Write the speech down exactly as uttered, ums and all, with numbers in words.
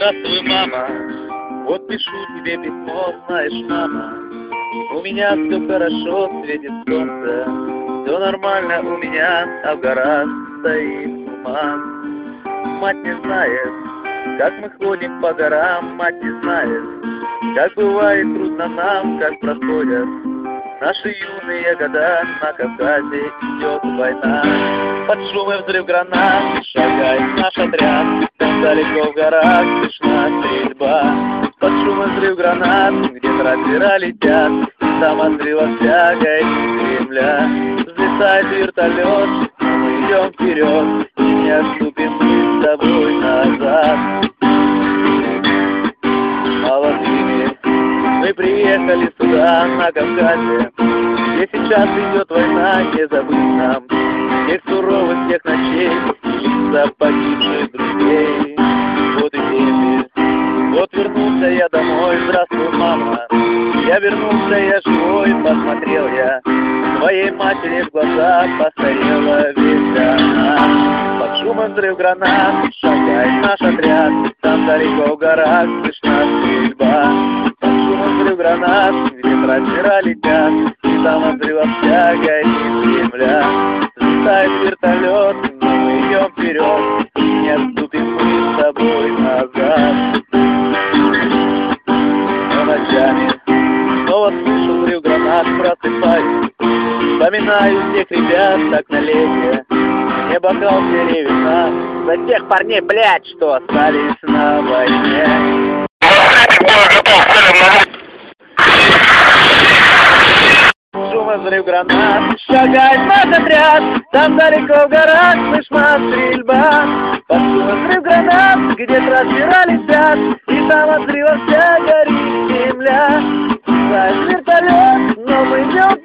Здравствуй, мама, вот пишу тебе письмо, знаешь, мама, у меня все хорошо, светит солнце, все нормально у меня, а в горах стоит туман. Мать не знает, как мы ходим по горам, мать не знает, как бывает трудно нам, как проходят наши юные года. На Кавказе идет война, под шум и взрыв гранат шагает наш отряд. Там далеко в горах слышна стрельба, под шум и взрыв гранат где-то трассера летят, и там от взрыва вся горит земля. Взлетает вертолет, но мы идем вперед, и не отступим мы с тобой назад. Молодыми мы приехали сюда, на Кавказе, где сейчас идет война, не забыть нам тех суровых тех ночей, лица погибших друзей. Вот и дети, вот вернулся я домой, здравствуй, мама, я вернулся, я живой, посмотрел я твоей матери в глаза, постарела весь она. Под шумом взрыв гранат шагает наш отряд, там далеко в горах слышна стрельба. Под шумом взрыв гранат где трассера летят, и там от взрыва вся горит земля. Взлетает вертолет, но мы идем вперед, и не отступим мы с тобой назад. Но ночами снова слышу взрыв гранат, просыпаюсь, вспоминаю тех ребят так на лете, мне бокал деревина за тех парней, блядь, что остались на войне. Шум и взрыв гранат шагает наш отряд, там далеко в горах слышна стрельба. Под шум и взрыв гранат где трассера летят, и там от взрыва вся горит земля. Летает вертолет, но мы идем